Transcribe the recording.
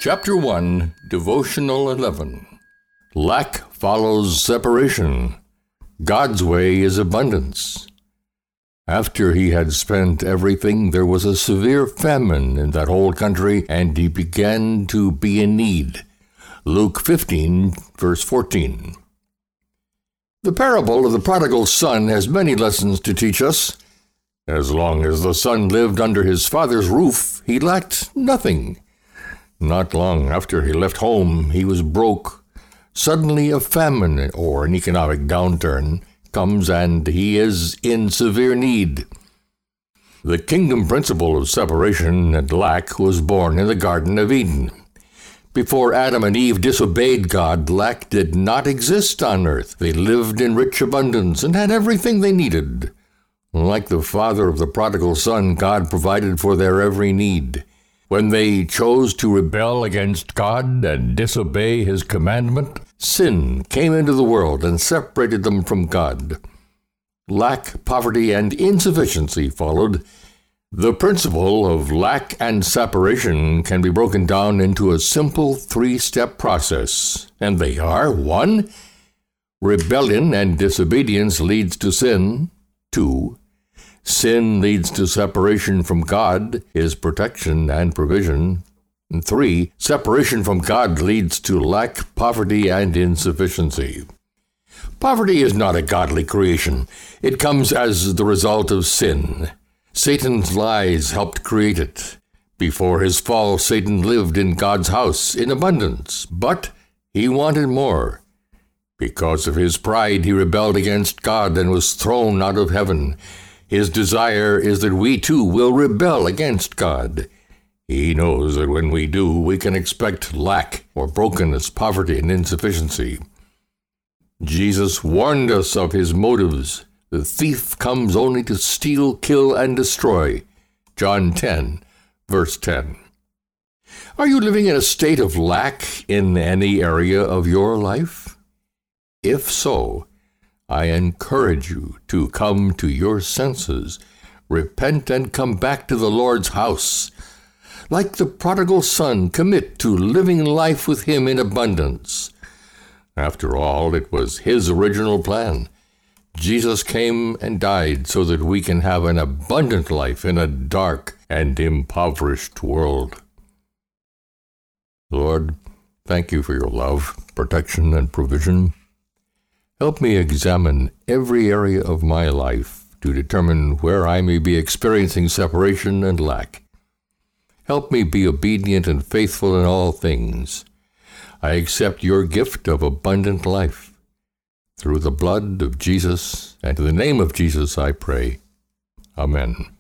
Chapter 1, Devotional 11. Lack follows separation. God's way is abundance. After he had spent everything, there was a severe famine in that whole country, and he began to be in need. Luke 15, verse 14. The parable of the prodigal son has many lessons to teach us. As long as the son lived under his father's roof, he lacked nothing. Not long after he left home, he was broke. Suddenly a famine or an economic downturn comes and he is in severe need. The kingdom principle of separation and lack was born in the Garden of Eden. Before Adam and Eve disobeyed God, lack did not exist on earth. They lived in rich abundance and had everything they needed. Like the father of the prodigal son, God provided for their every need. When they chose to rebel against God and disobey his commandment, sin came into the world and separated them from God. Lack, poverty, and insufficiency followed. The principle of lack and separation can be broken down into a simple three-step process, and they are: 1. Rebellion and disobedience leads to sin. 2. Sin leads to separation from God, his protection and provision. 3. Separation from God leads to lack, poverty, and insufficiency. Poverty is not a godly creation. It comes as the result of sin. Satan's lies helped create it. Before his fall, Satan lived in God's house in abundance, but he wanted more. Because of his pride, he rebelled against God and was thrown out of heaven. His desire is that we too will rebel against God. He knows that when we do, we can expect lack or brokenness, poverty, and insufficiency. Jesus warned us of his motives. The thief comes only to steal, kill, and destroy. John 10, verse 10. Are you living in a state of lack in any area of your life? If so, I encourage you to come to your senses, repent, and come back to the Lord's house. Like the prodigal son, commit to living life with him in abundance. After all, it was his original plan. Jesus came and died so that we can have an abundant life in a dark and impoverished world. Lord, thank you for your love, protection, and provision. Help me examine every area of my life to determine where I may be experiencing separation and lack. Help me be obedient and faithful in all things. I accept your gift of abundant life. Through the blood of Jesus and in the name of Jesus I pray. Amen.